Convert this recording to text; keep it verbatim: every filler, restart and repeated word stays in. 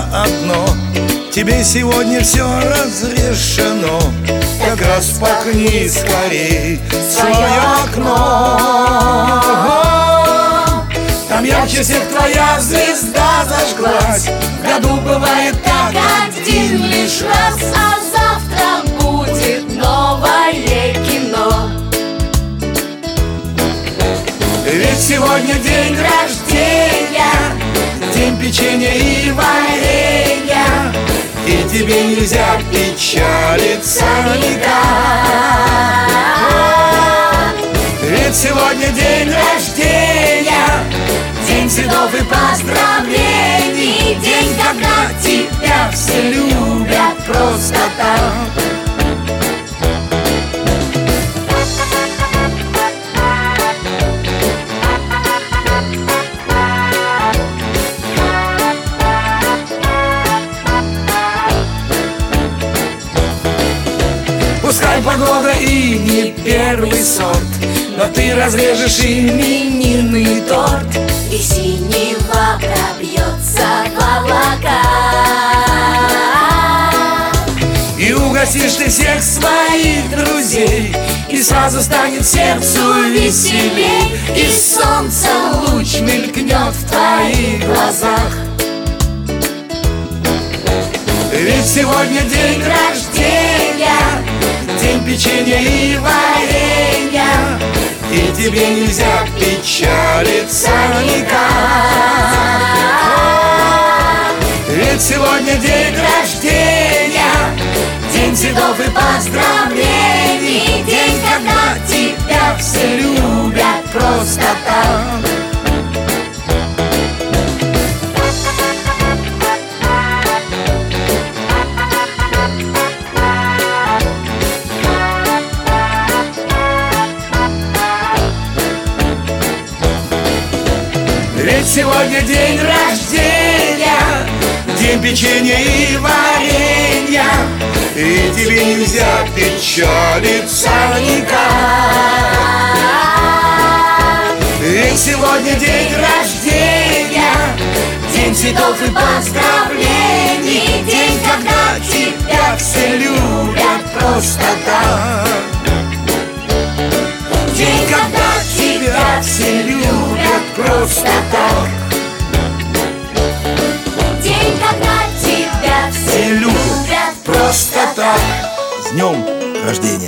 одно: тебе сегодня все разрешено. Так распахни скорей свое окно. Там ярче всех твоя звезда зажглась. В году бывает так один лишь раз. А завтра будет новое кино. Ведь сегодня день рождения, день печенья и варенья, и тебе нельзя печалиться никак. Ведь сегодня день рождения, день цветов и поздравлений, день, когда тебя все любят просто так. Пускай погода и не первый сорт, но ты разрежешь именинный торт, И синева пробьется в облака. и угостишь ты всех своих друзей, и сразу станет сердцу веселей, и солнце луч мелькнет в твоих глазах. Ведь сегодня день рождения, день печенья и варенья, и тебе нельзя печалиться никак. Ведь сегодня день рождения, день цветов и поздравлений, день, когда тебя все любят просто так. Ведь сегодня день рождения, день печенья и варенья, и тебе нельзя печалиться никак. Ведь сегодня день рождения, день цветов и поздравлений, день, когда тебя все любят просто так. День, когда тебя все любят просто так. День, когда тебя все Все любят любят просто так. С днем рождения!